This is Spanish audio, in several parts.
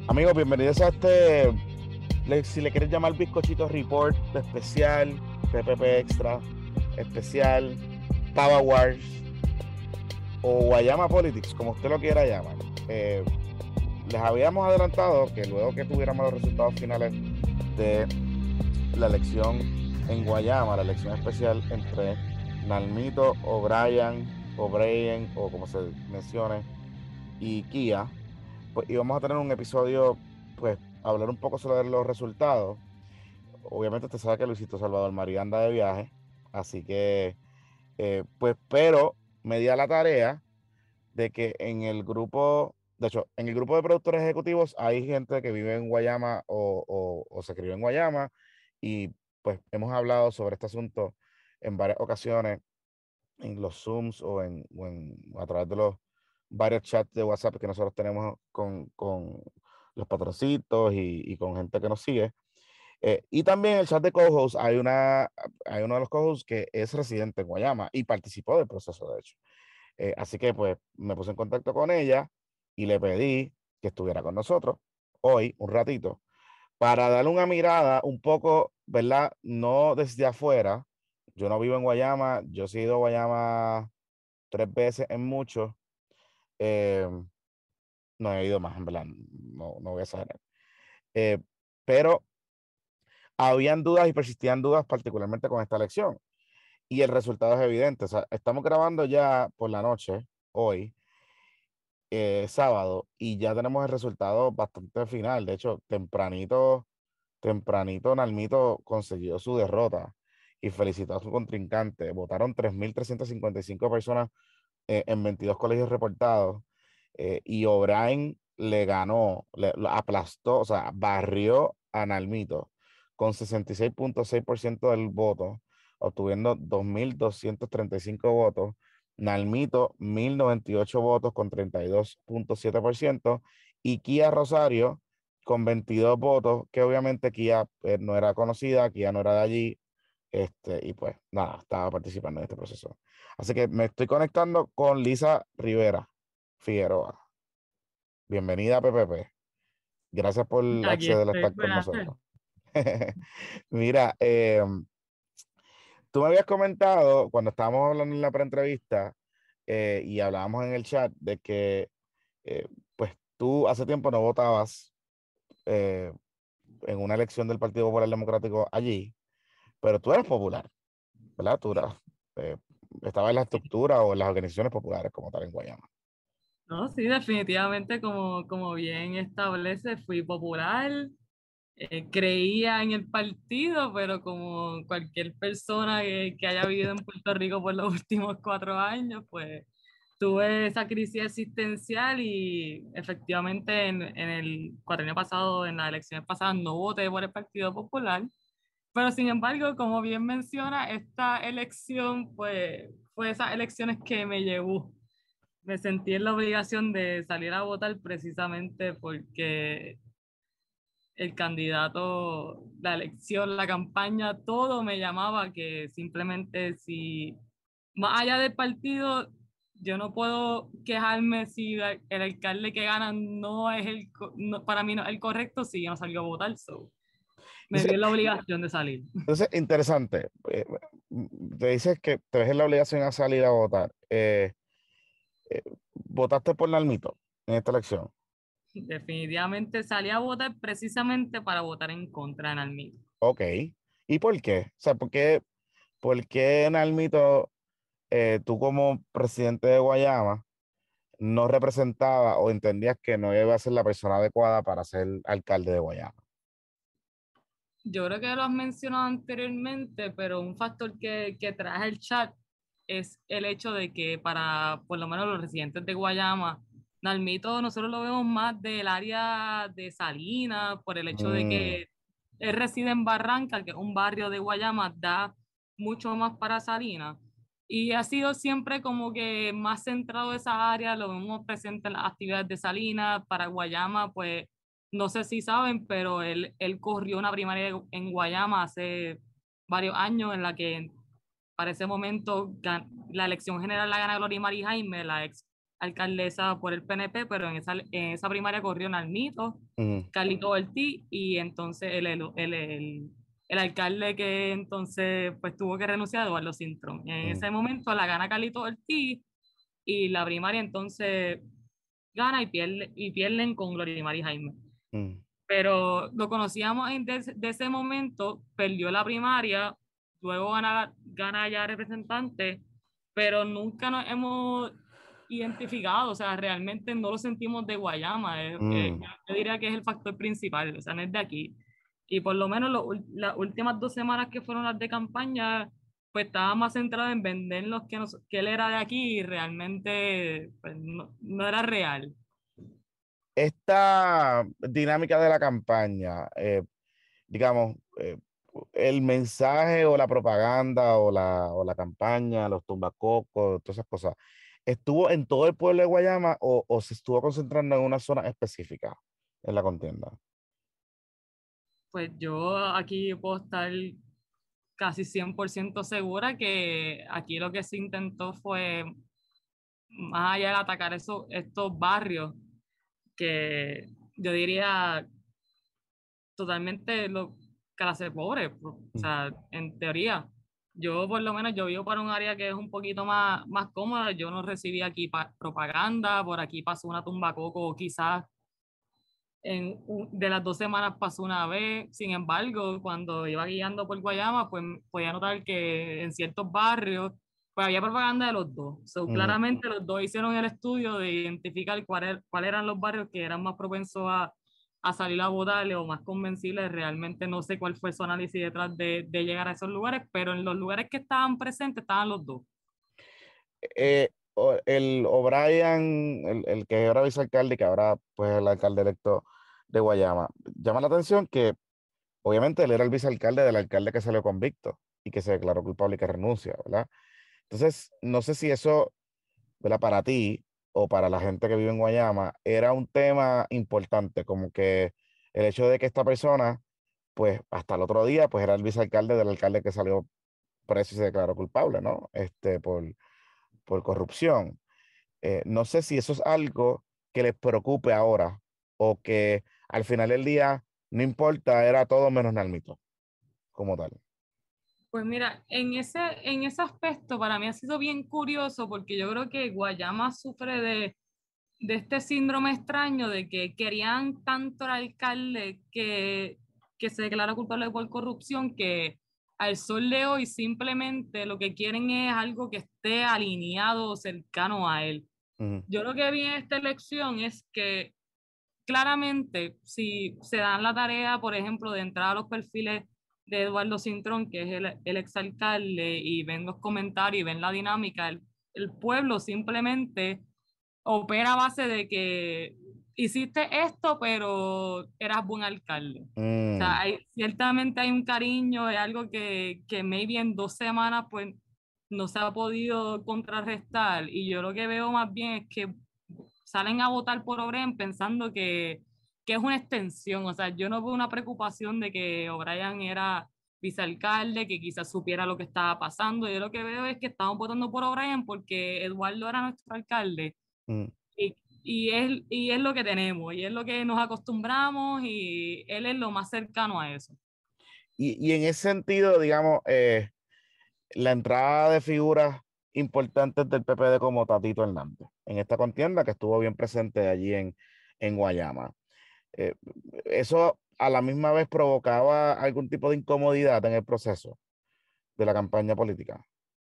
Amigos, bienvenidos a si le quieres llamar Bizcochito Report especial, PPP Extra especial, Power Wars o Guayama Politics, como usted lo quiera llamar. Les habíamos adelantado que luego que tuviéramos los resultados finales de la elección en Guayama, la elección especial entre Nalmito, O'Brien o como se mencione, y Kia, pues íbamos a tener un episodio, pues, hablar un poco sobre los resultados. Obviamente usted sabe que Luisito Salvador María anda de viaje, así que, pues, pero me di a la tarea de que en el grupo, de hecho, en el grupo de productores ejecutivos hay gente que vive en Guayama o se crió en Guayama y pues hemos hablado sobre este asunto en varias ocasiones en los Zooms o a través de los varios chats de WhatsApp que nosotros tenemos con los patroncitos y con gente que nos sigue. Y también en el chat de co-host hay uno de los co-hosts que es residente en Guayama y participó del proceso, de hecho. Así que pues me puse en contacto con ella y le pedí que estuviera con nosotros hoy, un ratito, para darle una mirada un poco, ¿verdad? No desde afuera. Yo no vivo en Guayama, yo he ido a Guayama 3 veces en mucho. eh, no he ido más, en verdad, no voy a saber. Eh, pero habían dudas y persistían dudas, particularmente con esta elección. Y el resultado es evidente. O sea, estamos grabando ya por la noche, hoy, sábado, y ya tenemos el resultado bastante final. De hecho, tempranito, Nalmito consiguió su derrota y felicitó a su contrincante. Votaron 3.355 personas en 22 colegios reportados, y O'Brien le ganó, lo aplastó, o sea, barrió a Nalmito con 66.6% del voto, obtuviendo 2.235 votos. Nalmito, 1.098 votos con 32.7%, y Kia Rosario con 22 votos, que obviamente Kia no era conocida, Kia no era de allí, y pues nada, estaba participando en este proceso. Así que me estoy conectando con Lisa Rivera Figueroa. Bienvenida a PPP. Gracias por Aquí acceder a estoy, estar con pues. nosotros. Mira, tú me habías comentado cuando estábamos hablando en la preentrevista, y hablábamos en el chat de que pues tú hace tiempo no votabas eh, en una elección del Partido Popular Democrático allí, pero tú eres popular, ¿verdad? Eh, estabas en la estructura o en las organizaciones populares como tal en Guayama. No, sí, definitivamente, como bien establece, fui popular, creía en el partido, pero como cualquier persona que haya vivido en Puerto Rico por los últimos 4 años, pues tuve esa crisis existencial y efectivamente en el cuatrienio pasado, en las elecciones pasadas, no voté por el Partido Popular, pero sin embargo, como bien menciona, esta elección, pues fue esas elecciones que me llevó. Me sentí en la obligación de salir a votar precisamente porque el candidato, la elección, la campaña, todo me llamaba que simplemente si, más allá del partido, yo no puedo quejarme si el alcalde que gana no es para mí no es el correcto si yo no salgo a votar. So, me vi Entonces, en la obligación de salir. interesante. Te dices que te ves en la obligación a salir a votar. ¿Votaste por Nalmito en esta elección? Definitivamente salí a votar precisamente para votar en contra de Nalmito. Ok. ¿Y por qué? O sea, ¿por qué Nalmito, tú como presidente de Guayama, no representaba o entendías que no iba a ser la persona adecuada para ser alcalde de Guayama? Yo creo que lo has mencionado anteriormente, pero un factor que trae el chat es el hecho de que para por lo menos los residentes de Guayama, Nalmito nosotros lo vemos más del área de Salinas, por el hecho de Mm, que él reside en Barranca, que es un barrio de Guayama, da mucho más para Salinas. Y ha sido siempre como que más centrado esa área, lo vemos presente en las actividades de Salinas, para Guayama, pues no sé si saben, pero él corrió una primaria en Guayama hace varios años en la que para ese momento la elección general la gana Gloria María Jaime, la ex alcaldesa por el PNP, pero en esa primaria corrió Nalmito, Ujú, Carlito Ortiz, y entonces el alcalde que entonces pues tuvo que renunciar, Eduardo Cintrón. En ujú, ese momento la gana Carlito Ortiz y la primaria entonces gana y pierden con Glorimar y Jaime. ujú. Pero lo conocíamos de ese momento, perdió la primaria, luego gana ya representante, pero nunca nos hemos identificado, o sea, realmente no lo sentimos de Guayama, Mm. yo diría que es el factor principal, o sea, no es de aquí. Y por lo menos las últimas 2 semanas que fueron las de campaña, pues estaba más centrado en vendernos que él era de aquí y realmente pues, no era real. Esta dinámica de la campaña, digamos, el mensaje o la propaganda o la campaña, los tumbacocos, todas esas cosas, ¿estuvo en todo el pueblo de Guayama o se estuvo concentrando en una zona específica en la contienda? Pues yo aquí puedo estar casi 100% segura que aquí lo que se intentó fue, más allá de atacar estos barrios, que yo diría totalmente clase pobre, o Mm, sea, en teoría. Yo por lo menos yo vivo para un área que es un poquito más cómoda, yo no recibí aquí propaganda, por aquí pasó una tumba coco, quizás de las 2 semanas pasó una vez. Sin embargo, cuando iba guiando por Guayama, pues podía notar que en ciertos barrios pues había propaganda de los dos. So, ujú. claramente los dos hicieron el estudio de identificar cuáles eran los barrios que eran más propensos a salir a votar o más convencibles. Realmente no sé cuál fue su análisis detrás de llegar a esos lugares, pero en los lugares que estaban presentes estaban los dos. El O'Brien, el que era vicealcalde y que ahora pues el alcalde electo de Guayama, llama la atención que obviamente él era el vicealcalde del alcalde que salió convicto y que se declaró culpable y que renuncia, ¿verdad? Entonces, no sé si eso, ¿verdad? Para ti o para la gente que vive en Guayama era un tema importante, como que el hecho de que esta persona, pues hasta el otro día, pues era el vicealcalde del alcalde que salió preso y se declaró culpable, ¿no? Por corrupción. No sé si eso es algo que les preocupe ahora o que al final del día no importa, era todo menos Nalmito como tal. Pues mira, en ese aspecto para mí ha sido bien curioso porque yo creo que Guayama sufre de este síndrome extraño de que querían tanto al alcalde que se declara culpable por corrupción que al sol de hoy simplemente lo que quieren es algo que esté alineado o cercano a él. Ujú, Yo lo que vi en esta elección es que claramente, si se dan la tarea, por ejemplo, de entrar a los perfiles de Eduardo Cintrón, que es el exalcalde, y ven los comentarios y ven la dinámica, el pueblo simplemente opera a base de que hiciste esto, pero eras buen alcalde. O sea, mm, ciertamente hay un cariño, es algo que maybe en 2 semanas pues no se ha podido contrarrestar y yo lo que veo más bien es que salen a votar por O'Brien pensando que es una extensión, o sea, yo no veo una preocupación de que O'Brien era vicealcalde, que quizás supiera lo que estaba pasando, yo lo que veo es que estamos votando por O'Brien porque Eduardo era nuestro alcalde mm. y, y es lo que tenemos, y es lo que nos acostumbramos, y él es lo más cercano a eso. Y en ese sentido, digamos, la entrada de figuras importantes del PPD como Tatito Hernández en esta contienda que estuvo bien presente allí en Guayama. Eh, ¿Eso a la misma vez provocaba algún tipo de incomodidad en el proceso de la campaña política?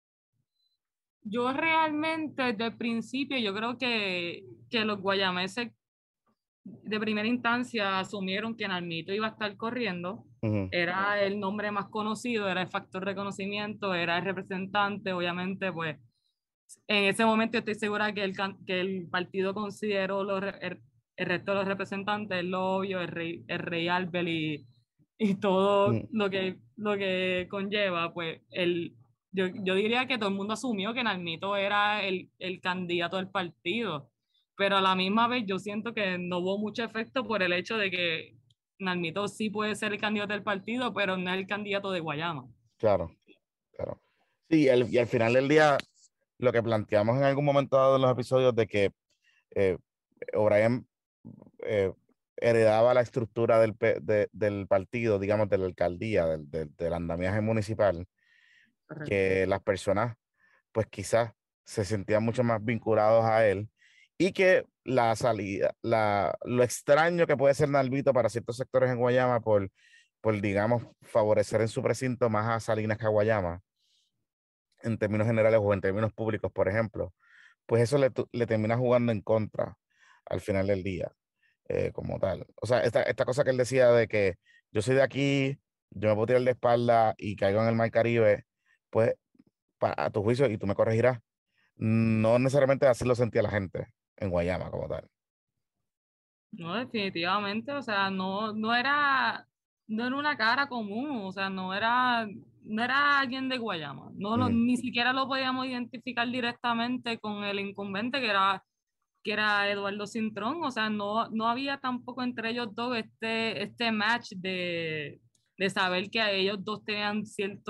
Yo realmente desde el principio, yo creo que los guayameses de primera instancia asumieron que Nalmito iba a estar corriendo, Ujú, era el nombre más conocido, era el factor reconocimiento, era el representante, obviamente, pues en ese momento estoy segura que el partido consideró el resto de los representantes, el obvio, el rey Albert y todo ujú. lo que conlleva, pues yo diría que todo el mundo asumió que Nalmito era el candidato del partido, pero a la misma vez yo siento que no hubo mucho efecto por el hecho de que Nalmito sí puede ser el candidato del partido, pero no es el candidato de Guayama. Claro, claro. Sí, y al final del día, lo que planteamos en algún momento dado en los episodios de que eh, O'Brien eh, heredaba la estructura del partido, digamos, de la alcaldía, del andamiaje municipal, Correcto. que las personas, pues quizás se sentían mucho más vinculados a él y que la salida, lo extraño que puede ser Nalvito para ciertos sectores en Guayama por, digamos, favorecer en su precinto más a Salinas que a Guayama, en términos generales o en términos públicos, por ejemplo, pues eso le termina jugando en contra al final del día, como tal. O sea, esta cosa que él decía de que yo soy de aquí, yo me puedo tirar de espalda y caigo en el Mar Caribe, pues a tu juicio, y tú me corregirás, no necesariamente así lo sentía la gente en Guayama como tal. No, definitivamente, o sea, no era una cara común, o sea, no era alguien de Guayama, Ujú, ni siquiera lo podíamos identificar directamente con el incumbente que era Eduardo Cintrón, o sea, no había tampoco entre ellos dos este match de saber que a ellos dos tenían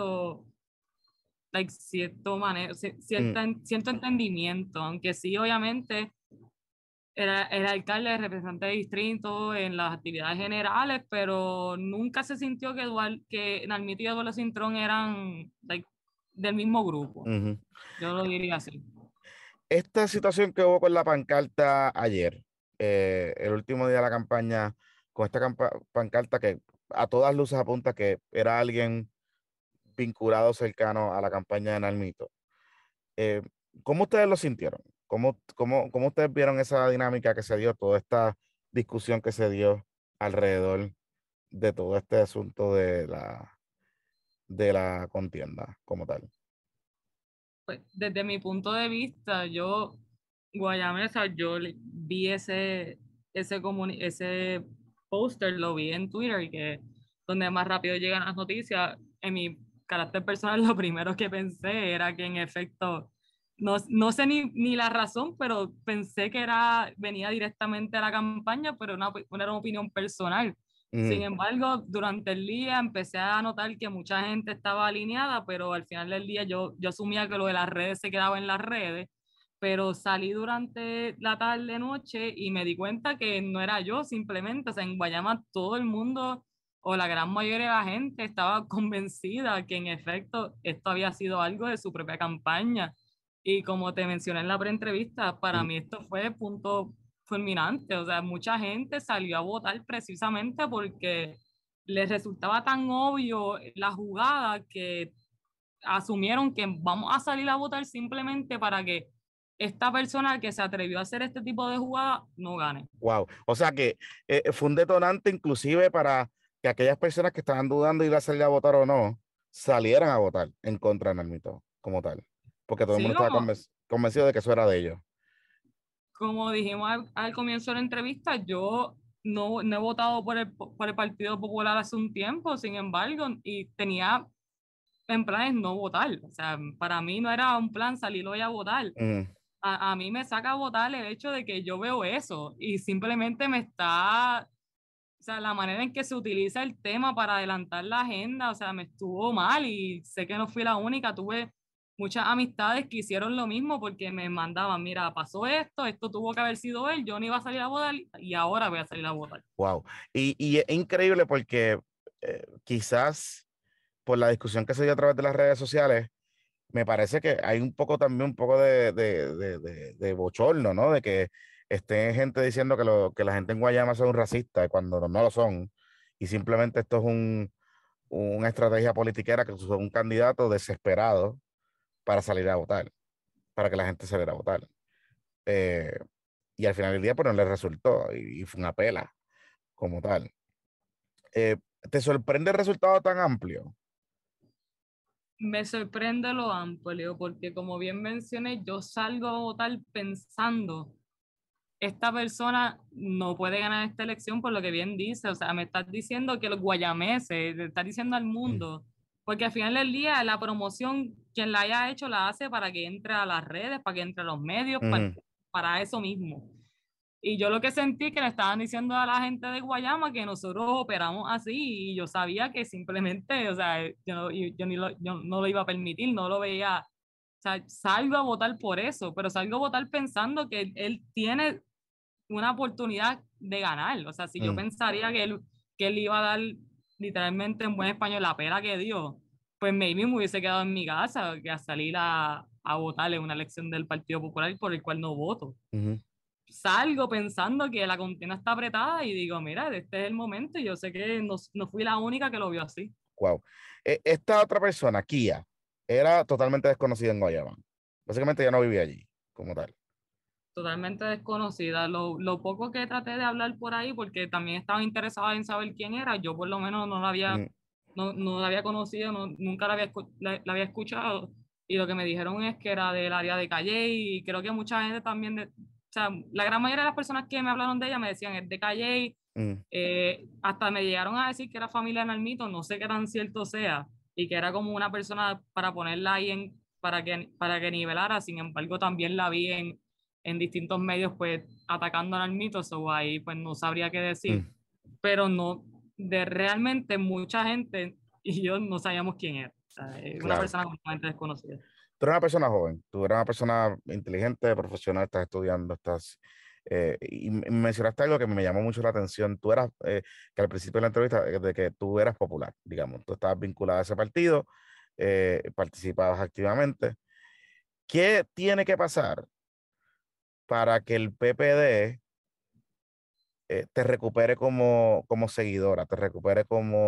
cierto manejo, ujú. cierto entendimiento, aunque sí, obviamente era alcalde, representante de distrito en las actividades generales, pero nunca se sintió que Nalmito y Eduardo Cintrón eran del mismo grupo. Ujú. Yo lo diría así. Esta situación que hubo con la pancarta ayer, el último día de la campaña, con esta pancarta que a todas luces apunta que era alguien vinculado cercano a la campaña de Nalmito. Eh, ¿Cómo ustedes lo sintieron? ¿Cómo ustedes vieron esa dinámica que se dio, toda esta discusión que se dio alrededor de todo este asunto de la contienda como tal? Pues, desde mi punto de vista, Guayamesa, vi ese póster, lo vi en Twitter, donde más rápido llegan las noticias. En mi carácter personal, lo primero que pensé era que en efecto, no sé ni la razón, pero pensé que venía directamente a la campaña, pero era una opinión personal. Sin Ujú, embargo, durante el día empecé a notar que mucha gente estaba alineada, pero al final del día yo asumía que lo de las redes se quedaba en las redes, pero salí durante la tarde noche y me di cuenta que no era yo simplemente, o sea, en Guayama todo el mundo o la gran mayoría de la gente estaba convencida que en efecto esto había sido algo de su propia campaña. Y como te mencioné en la preentrevista, para ujú. mí esto fue punto fulminante. O sea, mucha gente salió a votar precisamente porque les resultaba tan obvio la jugada que asumieron que vamos a salir a votar simplemente para que esta persona que se atrevió a hacer este tipo de jugada no gane. Wow. O sea que fue un detonante inclusive para que aquellas personas que estaban dudando de ir a salir a votar o no, salieran a votar en contra de Nalmito como tal. Porque todo el Sí, mundo estaba convencido de que eso era de ellos. como dijimos al comienzo de la entrevista, yo no he votado por el Partido Popular hace un tiempo, sin embargo, y tenía en planes no votar. O sea, para mí no era un plan salir hoy a votar. Ujú, A mí me saca a votar el hecho de que yo veo eso y simplemente o sea, la manera en que se utiliza el tema para adelantar la agenda, o sea, me estuvo mal y sé que no fui la única, tuve muchas amistades que hicieron lo mismo porque me mandaban, mira, pasó esto tuvo que haber sido él, yo no iba a salir a votar y ahora voy a salir a votar. wow. Y es increíble porque quizás por la discusión que se dio a través de las redes sociales, me parece que hay un poco de bochorno, ¿no? De que esté gente diciendo que la gente en Guayama son racistas cuando no lo son. Y simplemente esto es una estrategia politiquera que usó un candidato desesperado para salir a votar, para que la gente saliera a votar. Eh, y al final del día, pues no le resultó y fue una pela como tal. Eh, ¿Te sorprende el resultado tan amplio? Me sorprende lo amplio porque como bien mencioné, yo salgo a votar pensando esta persona no puede ganar esta elección por lo que bien dice, o sea, me estás diciendo que los guayameses, le estás diciendo al Mm, mundo, porque al final del día la promoción, quien la haya hecho, la hace para que entre a las redes, para que entre a los medios, ujú. para eso mismo. Y yo lo que sentí que le estaban diciendo a la gente de Guayama que nosotros operamos así y yo sabía que simplemente, o sea, yo no lo iba a permitir, no lo veía, o sea, salgo a votar por eso, pero salgo a votar pensando que él tiene una oportunidad de ganar. O sea, si yo Mm, pensaría que él iba a dar literalmente en buen español la pera que dio, pues maybe me hubiese quedado en mi casa que a salir a votar en una elección del Partido Popular por el cual no voto. ujú. Salgo pensando que la contienda está apretada y digo, mira, este es el momento y yo sé que no fui la única que lo vio así. Wow. Esta otra persona, Kia, era totalmente desconocida en Guayama. Básicamente ya no vivía allí, como tal. Totalmente desconocida. Lo poco que traté de hablar por ahí, porque también estaba interesada en saber quién era, yo por lo menos Mm, no la había conocido, nunca la había escuchado. Y lo que me dijeron es que era del área de Calle y creo que mucha gente también, o sea, la gran mayoría de las personas que me hablaron de ella me decían es de Calle. mm, Hasta me llegaron a decir que era familia de Nalmito, no sé qué tan cierto sea, y que era como una persona para ponerla ahí para que nivelara. Sin embargo, también la vi en distintos medios pues atacando a Nalmito, so ahí pues no sabría qué decir, mm. pero no, de realmente mucha gente y yo no sabíamos quién era. O sea, es una Claro. persona completamente desconocida. Tú eres una persona joven, tú eres una persona inteligente, profesional, estás estudiando, y mencionaste algo que me llamó mucho la atención. Tú eras, que al principio de la entrevista, de que tú eras popular, digamos, tú estabas vinculada a ese partido, participabas activamente. ¿Qué tiene que pasar para que el PPD te recupere como seguidora, te recupere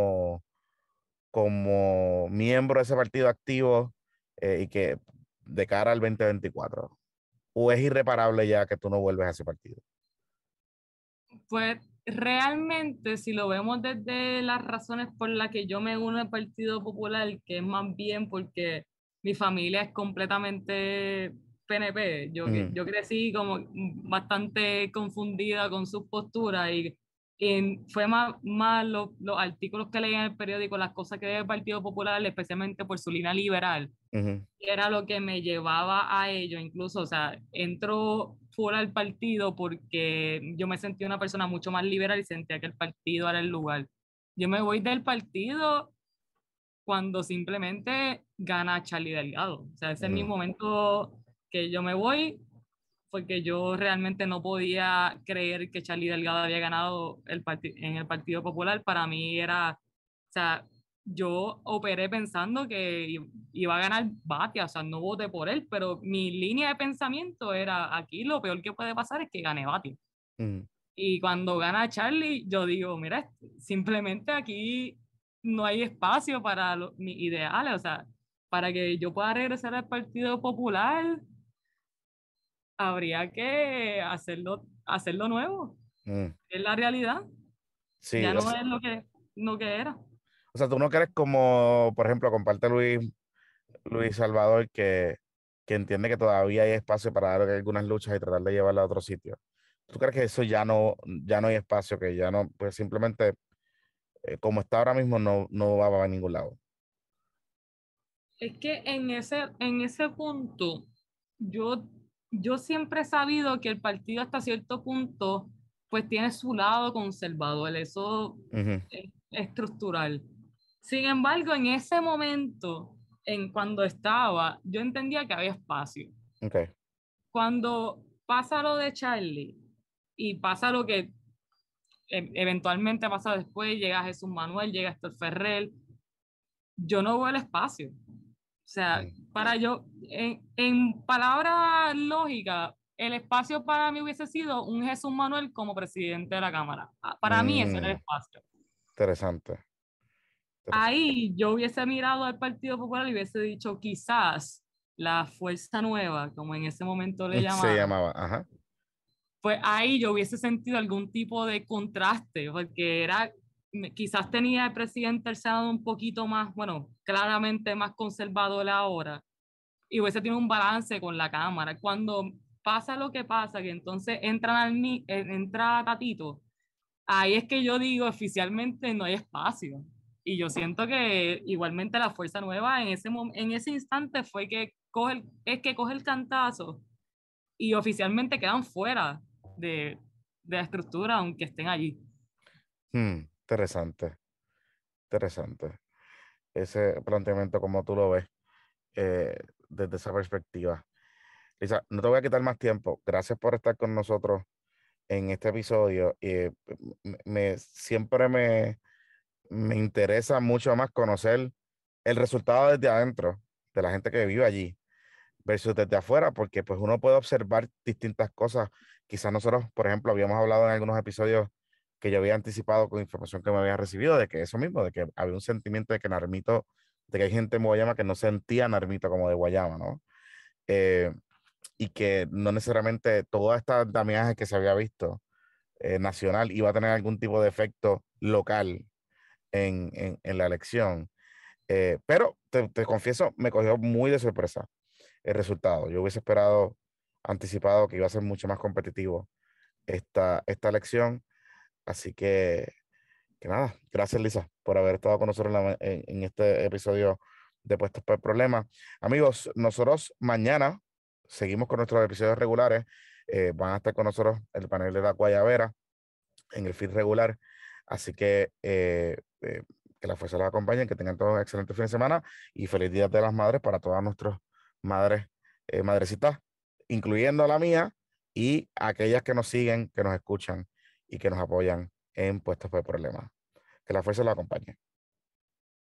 como miembro de ese partido activo, y que de cara al 2024? ¿O es irreparable ya que tú no vuelves a ese partido? Pues realmente, si lo vemos desde las razones por las que yo me uno al Partido Popular, que es más bien porque mi familia es completamente PNP, Mm, yo crecí como bastante confundida con sus posturas y fue más los artículos que leí en el periódico, las cosas que ve el Partido Popular, especialmente por su línea liberal, ujú, era lo que me llevaba a ello. Incluso, o sea, entro fuera del partido porque yo me sentía una persona mucho más liberal y sentía que el partido era el lugar. Yo me voy del partido cuando simplemente gana Charlie Delgado. O sea, ese es mi mm, momento que yo me voy, porque yo realmente no podía creer que Charlie Delgado había ganado en el Partido Popular. Para mí era, o sea, yo operé pensando que iba a ganar Batia, o sea, no voté por él, pero mi línea de pensamiento era, aquí lo peor que puede pasar es que gane Batia. mm, Y cuando gana Charlie, yo digo, mira, simplemente aquí no hay espacio para mis ideales, o sea, para que yo pueda regresar al Partido Popular, habría que hacerlo nuevo. mm. Es la realidad, Sí, ya no es lo que era. o sea, tú no crees como, por ejemplo, comparte Luis Salvador, que entiende que todavía hay espacio para dar algunas luchas y tratar de llevarla a otro sitio. ¿Tú crees que eso ya no hay espacio, que ya no, pues simplemente, como está ahora mismo, no va a ningún lado? Es que en ese punto, yo, yo siempre he sabido que el partido hasta cierto punto, pues tiene su lado conservador, eso Ujú, es estructural. Sin embargo, en ese momento, cuando estaba, yo entendía que había espacio. ok. Cuando pasa lo de Charlie y pasa lo que eventualmente pasa después, llega Jesús Manuel, llega Héctor Ferrer, yo no veo el espacio. O sea, Mm, para yo, en palabras lógicas, el espacio para mí hubiese sido un Jesús Manuel como presidente de la Cámara. Para mí ese era el mm, espacio. interesante, interesante. Ahí yo hubiese mirado al Partido Popular y hubiese dicho quizás la Fuerza Nueva, como en ese momento le Se llamaron, llamaba, ajá. pues ahí yo hubiese sentido algún tipo de contraste, porque quizás tenía el presidente del Senado un poquito más, bueno, claramente más conservador ahora, y hubiese tenido un balance con la Cámara. Cuando pasa lo que pasa, que entonces entra Tatito, ahí es que yo digo oficialmente no hay espacio. Y yo siento que igualmente la Fuerza Nueva en ese instante fue que coge el cantazo y oficialmente quedan fuera de la estructura, aunque estén allí. Interesante, interesante. Ese planteamiento, como tú lo ves, eh, desde esa perspectiva. Lisa, no te voy a quitar más tiempo. Gracias por estar con nosotros en este episodio. Siempre me interesa mucho más conocer el resultado desde adentro, de la gente que vive allí, versus desde afuera, porque pues uno puede observar distintas cosas. Quizás nosotros, por ejemplo, habíamos hablado en algunos episodios que yo había anticipado con información que me había recibido, de que eso mismo, de que había un sentimiento de que Narmito, de que hay gente en Guayama que no sentía Narmito como de Guayama, ¿no? Eh, y que no necesariamente toda esta andamiaje que se había visto nacional iba a tener algún tipo de efecto local en la elección. Pero te confieso, me cogió muy de sorpresa el resultado. Yo hubiese esperado, anticipado que iba a ser mucho más competitivo esta elección. Así que nada, gracias Lisa por haber estado con nosotros en este episodio de Puestos por el Problema. Amigos, nosotros mañana seguimos con nuestros episodios regulares. Van a estar con nosotros el panel de la Guayabera en el feed regular. Así que la fuerza los acompañe, que tengan todos un excelente fin de semana y feliz Día de las Madres para todas nuestras madres, madrecitas, incluyendo a la mía y aquellas que nos siguen, que nos escuchan y que nos apoyan en Puestos por el Problema. Que la fuerza los acompañe.